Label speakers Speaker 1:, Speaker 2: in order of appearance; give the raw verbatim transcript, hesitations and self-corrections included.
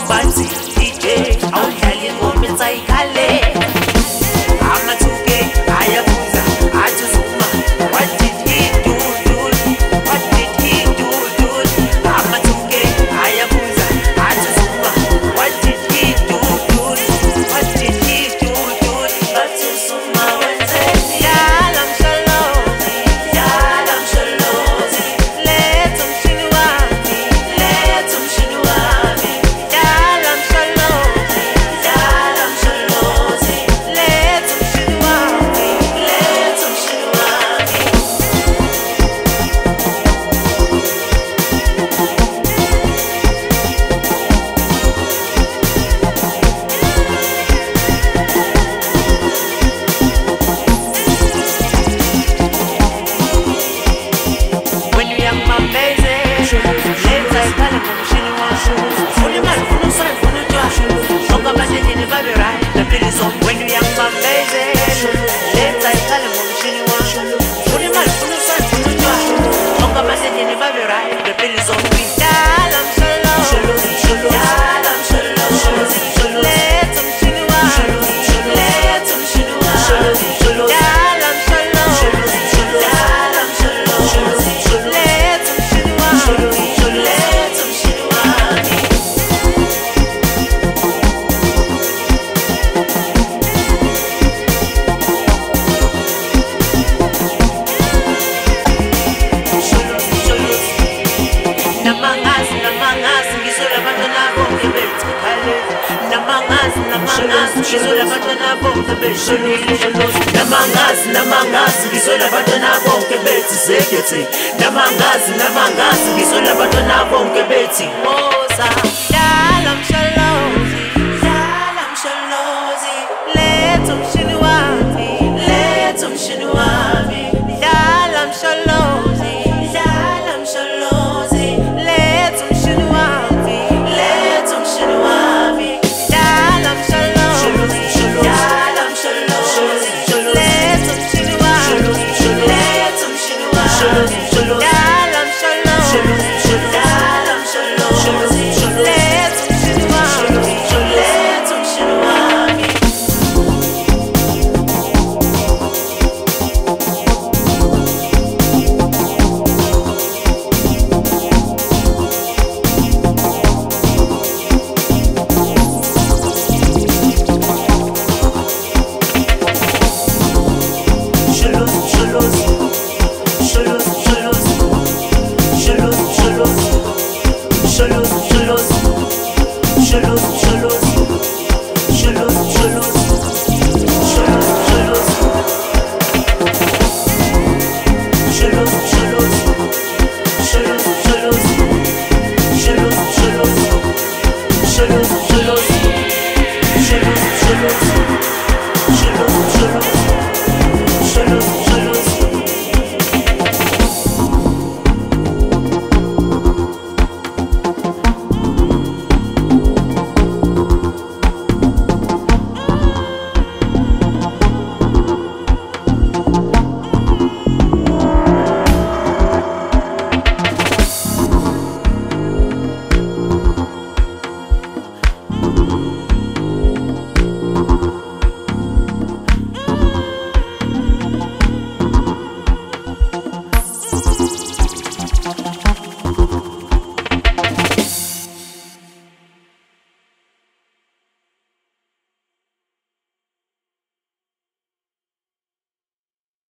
Speaker 1: bathi D J awudlali ingoma ensayikale amathuke ayabuza athi Zuma what did he do dude what did he do dude amathuke ayabuza athi Zuma what did he do dude what did he do dude athi Zuma wenzeni yala mshalozi yala mshalozi letha mshini wami letha mshini wami yala mshalozi yala mshalozi letha mshini wami letha mshini wami when you young man baby letha ikale ngomshini wami funa imali funa usana funa utshwashu bonke abadedini babe right the bill is on when you young man baby letha ikale ngomshini wami funa imali funa usana funa utshwashu bonke abadedini babe right the bill is on yala mshalozi yala mshalozi letha mshini wami letha mshini wami yala mshalozi yala mshalozi letha mshini wami letha mshini wami namangazi namangazi ngizola abantwana bonke bethi khale namangazi namangazi ngizola abantwana bonke bethi namangazi namangazi ngizola abantwana bonke bethi zekethi namangazi namangazi ngizola abantwana bonke bethi woza yala mshalozi yala mshalozi letha mshini wami letha mshini wami yala mshalozi yala mshalozi letha mshini wami letha mshini wami yala mshalozi yala mshalozi letha mshini wami letha mshini wami yala mshalozi yala mshalozi letha mshini wami letha mshini wami Shalozi, shalozi, shalozi, shalozi, shalozi, shalozi, shalozi, shalozi, shalozi.